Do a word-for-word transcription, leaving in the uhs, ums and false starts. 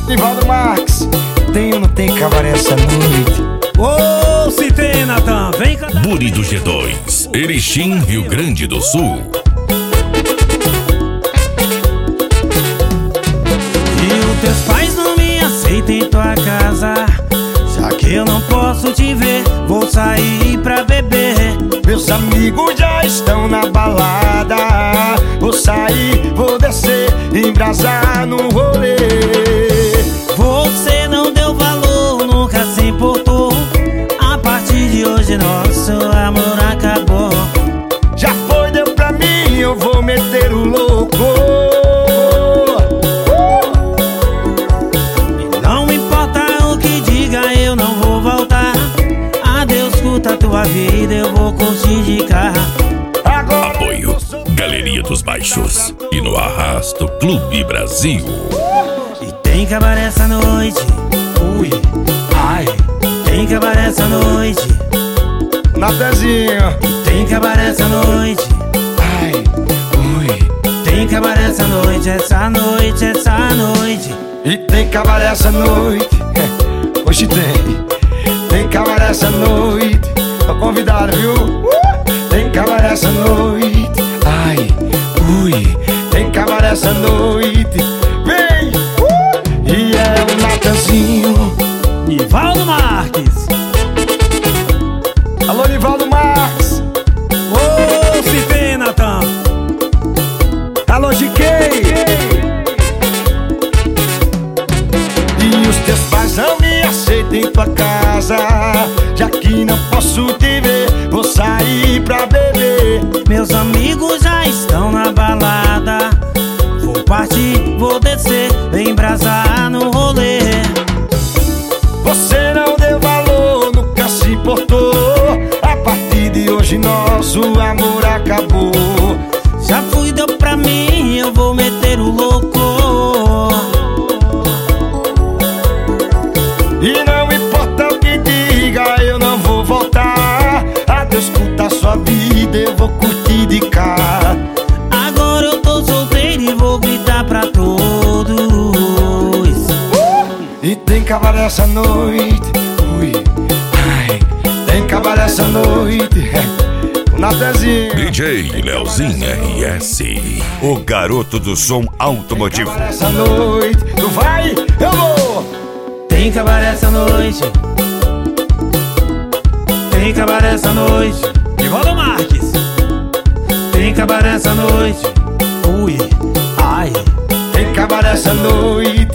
Nivaldo Marques, tem ou não tem cabaré essa noite? Ô, oh, se tem, Natan, vem cantar. Buri do G dois, Erechim, Rio Grande do Sul. E os teus pais não me aceitam em tua casa, já que eu não posso te ver, vou sair pra beber. Meus amigos já estão na balada, vou sair, vou descer, embrasar no rolê. Você não deu valor, nunca se importou. A partir de hoje nosso amor acabou. Já foi, deu pra mim, eu vou meter o louco. E não importa o que diga, eu não vou voltar. Adeus, curta a tua vida, eu vou curtir de carro. Agora Apoio Galeria dos Baixos e no Arrasto Clube Brasil. E tem cabaré essa noite, ui, ai. Tem cabaré essa noite, Natanzinho, tem cabaré essa noite, ai, ui. tem cabaré essa noite, essa noite, essa noite. E tem cabaré essa noite, hoje tem. Tem cabaré essa noite, tô convidado, viu? Tem cabaré essa noite, ai, ui. Tem cabaré essa noite, vem! E é o Natanzinho, Nivaldo Marques. alô Nivaldo Marques, Ô, se tem, Natan. alô G K. E os teus pais não me aceitam em tua casa, já que não posso te ver, vou sair pra beber. Meus amigos já estão na balada, vou partir, vou descer, embrasar no rolê. Você não deu valor, nunca se importou. A partir de hoje nosso amor acabou. Já fui, deu pra mim, eu vou meter o louco. E não importa o que diga, eu não vou voltar. Adeus, curta sua vida, eu vou curtir de cá. Agora eu tô solteiro e vou gritar pra todos. E tem cabaré essa noite, ui, ai. Tem cabaré essa noite, o Natanzinho, D J Leozinho R S, o garoto do som automotivo. cabaré essa noite, tu vai, eu vou. Tem cabaré essa noite, tem cabaré essa noite, Nivaldo Marques. Tem cabaré essa noite, ui, ai. Tem cabaré essa noite,